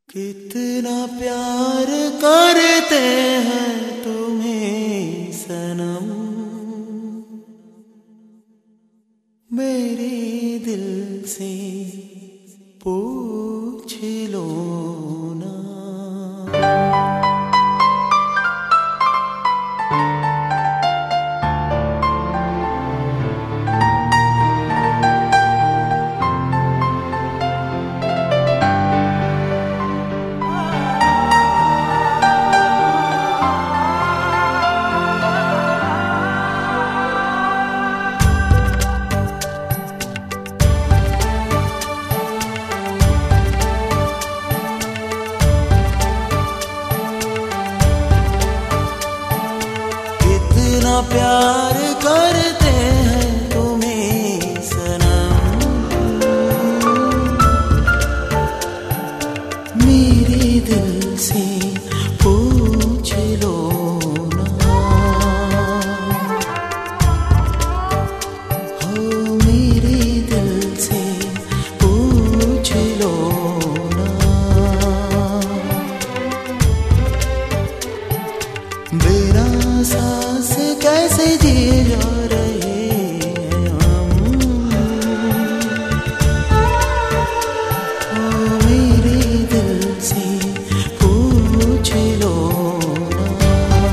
कितना प्यार करते हैं तुम्हें सनम, मेरे दिल से पूछ लो ना। कितना प्यार करते हैं तुम्हें सनम, मेरे दिल से पूछ लो ना। हो मेरे दिल से पूछ लो ना। बिना सांस कैसे जी जा रहे हैं हम, ओ मेरे दिल से पूछ लो ना।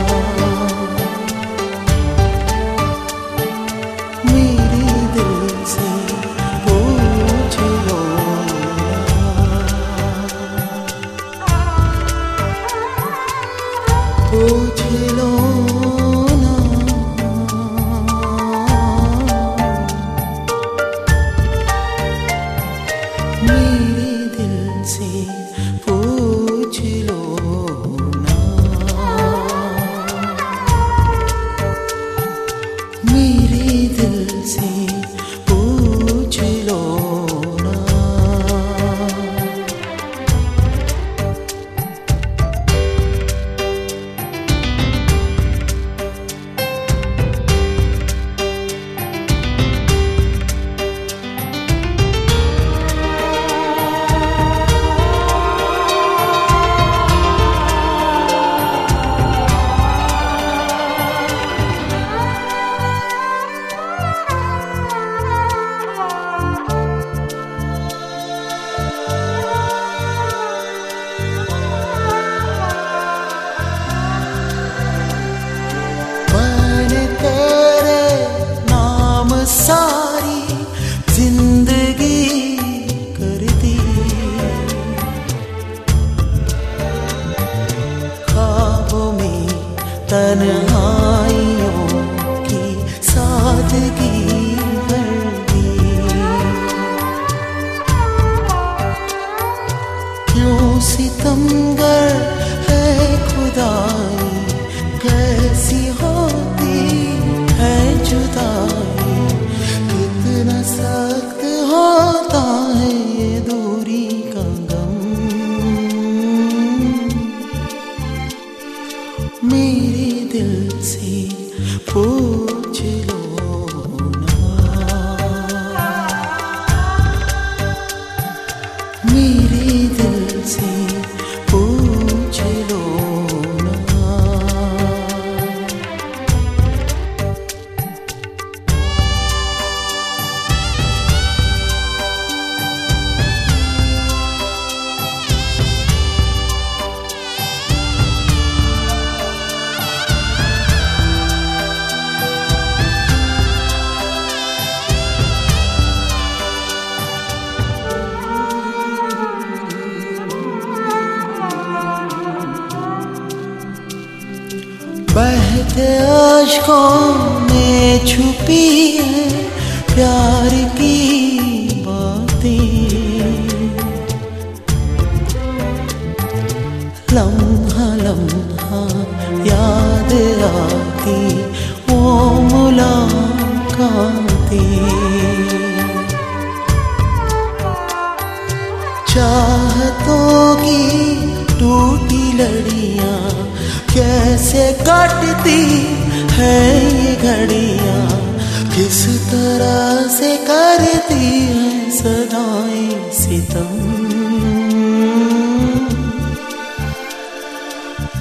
मेरे दिल से पूछ लो ना। पूछ लो मेरे दिल से पूछ लो ना। मेरे दिल से पूछ लो ना। सारी जिंदगी कर दी, ख्वाबों में तन्हाइयों की सादगी भर दी। क्यों सितमगर है खुदाई, कैसी होती है जुदाई। कितना सख्त होता है ये दूरी का गम, मेरे दिल से पूछ लो ना। मेरे दिल से पूछ लो ना। बहते आशिकों में छुपी है प्यार की बातें, लम्हा लम्हा याद आती वो मुलाकातें। चाहतों की टूटी लड़ियां कैसे काटती है ये घड़ियां, किस तरह से करती है सदाएं सितम।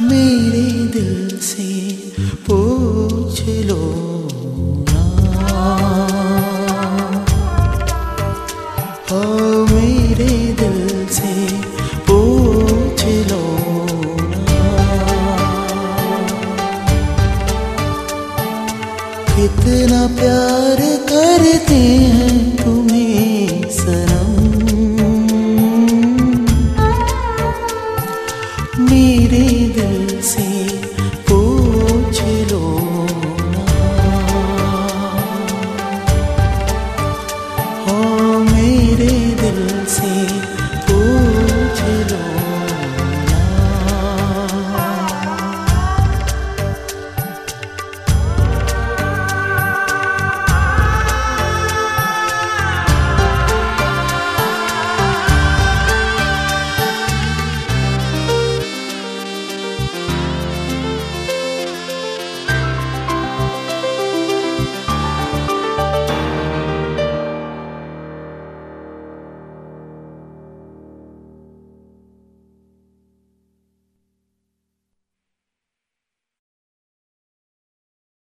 मेरे दिल से।